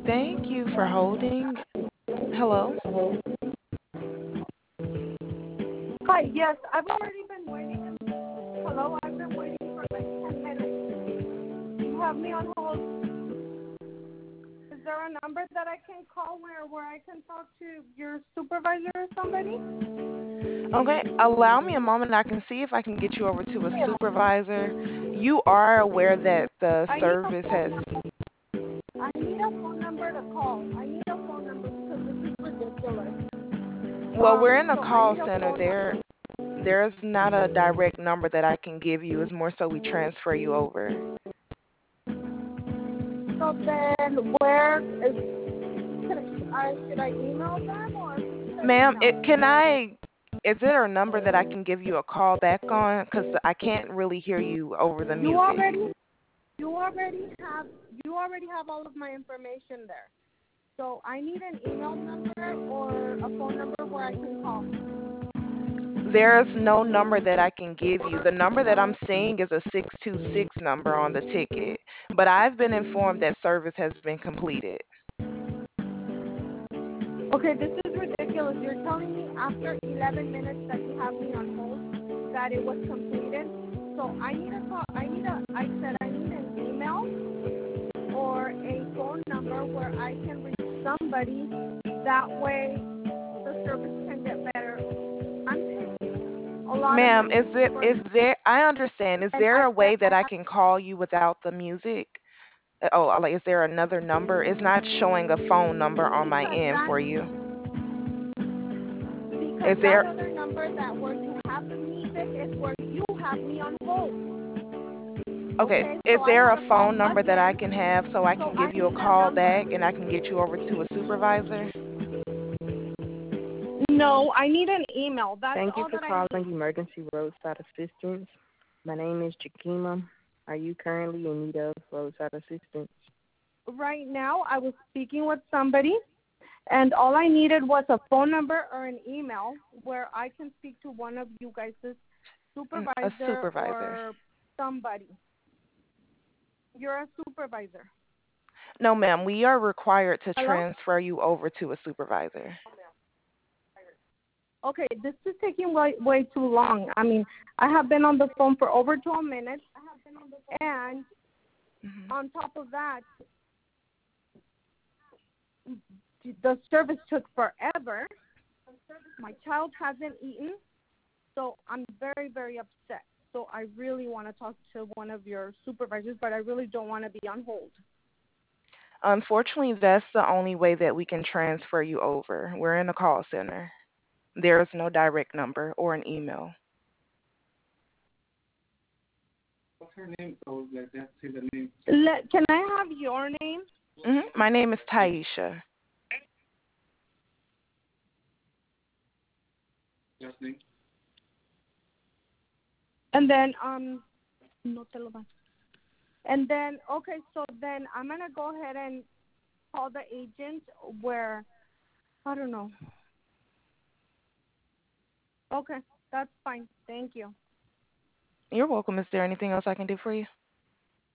Thank you for holding. Hello? Hi, yes, I've already been waiting. Hello, I've been waiting for like 10 minutes. You have me on hold. Is there a number that I can call where I can talk to your supervisor or somebody? Okay, allow me a moment. I can see if I can get you over to a supervisor. You are aware that the I need a service phone has. number. I need a phone number to call. I need a phone number because this is ridiculous. Well, we're in a So I call need a center. phone number. There's not a direct number that I can give you. It's more so we transfer you over. So then where is, should I email them or who should I Ma'am, email? is there a number that I can give you a call back on? Because I can't really hear you over the You music. already you already have you already have all of my information there. So I need an email number or a phone number where I can call. There's no number that I can give you. The number that I'm seeing is a 626 number on the ticket. But I've been informed that service has been completed. Okay, this is ridiculous. You're telling me after 11 minutes that you have me on hold that it was completed. So I need a call. I said I need an email or a phone number where I can reach somebody. That way the service can get better. I'm paying a lot of Ma'am, money for is there I understand. Is and there I a said way that I I have can call you without the music? Oh, like is there another number? It's not showing a phone number on my because end that for you. because Is that there other number that where you have the music is where you have me on hold. Okay, Okay, is so I there had a to call phone number that I again. can have so I So can I give you a need a call number. back and I can get you over to a supervisor? No, I need an email. That's Thank you all for that I need. calling Emergency Roadside Assistance. My name is Jakima. Are you currently in need of roadside assistance? Right now, I was speaking with somebody, and all I needed was a phone number or an email where I can speak to one of you guys' A supervisor supervisor. or somebody. You're a supervisor. No, ma'am, we are required to Hello? transfer you over to a supervisor. Okay, this is taking way too long. I mean, I have been on the phone for over 12 minutes, and Mhm. on top of that, the service took forever. My child hasn't eaten, so I'm very, very upset. So I really want to talk to one of your supervisors, but I really don't want to be on hold. Unfortunately, that's the only way that we can transfer you over. We're in a call center. There is no direct number or an email. What's her name? So like that, say the name. Can I have your name? My name is Taisha. Last name. And then no te lo vas. And then okay, so then I'm gonna go ahead and call the agent where I don't know. Okay, that's fine. Thank you. You're welcome. Is there anything else I can do for you?